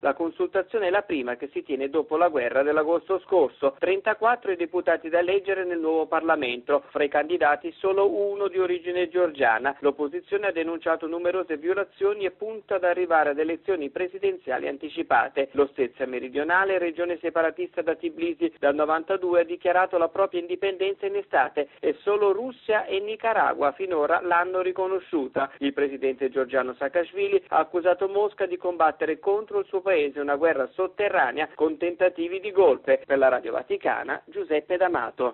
La consultazione è la prima che si tiene dopo la guerra dell'agosto scorso. 34 i deputati da eleggere nel nuovo Parlamento. Fra i candidati solo uno di origine georgiana. L'opposizione ha denunciato numerose violazioni e punta ad arrivare ad elezioni presidenziali anticipate. L'Ostezia meridionale, regione separatista da Tbilisi dal 92, ha dichiarato la propria indipendenza in estate e solo Russia e Nicaragua finora l'hanno riconosciuta. Il presidente georgiano Saakashvili ha accusato Mosca di combattere contro il suo paese una guerra sotterranea con tentativi di golpe. Per la Radio Vaticana, Giuseppe D'Amato.